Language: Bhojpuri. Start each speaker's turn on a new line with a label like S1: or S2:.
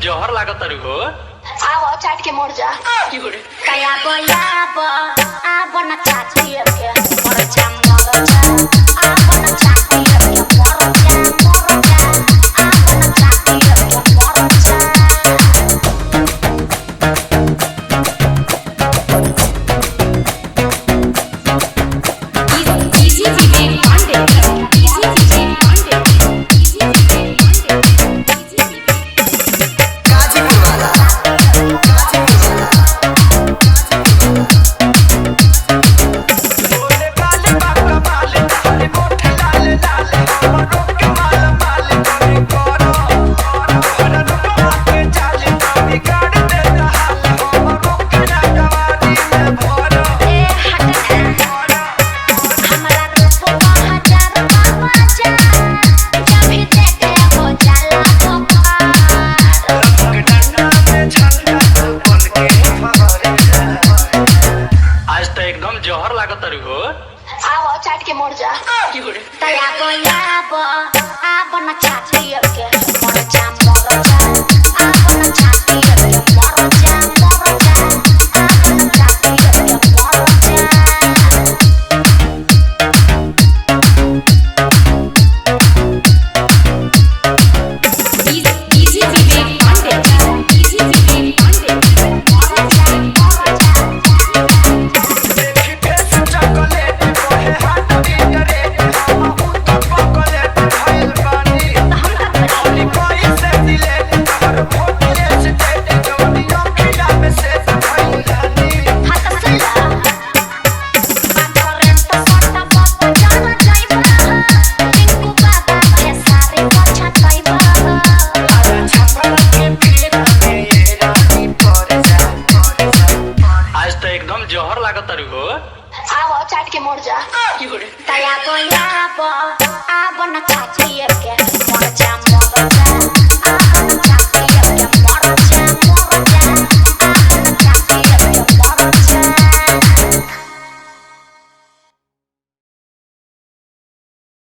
S1: जहर लागत तारू हो।
S2: आओ चाट के मोड़ जा
S3: कया बोयाबो आबो न चाटी के मोर जा आबो न चाटी के मोर जा आबो न चाटी के मोर जा
S1: जहर लागत तारू हो।
S2: आओ चाट के मोड़ जा
S3: कया बोयाबो आबो न चाटी के मोर जा आबो न चाटी के मोर जा आबो न चाटी के मोर जा
S1: जहर लागत तारू हो।
S2: आओ चाट के मोड़ जा
S3: कया बोयाबो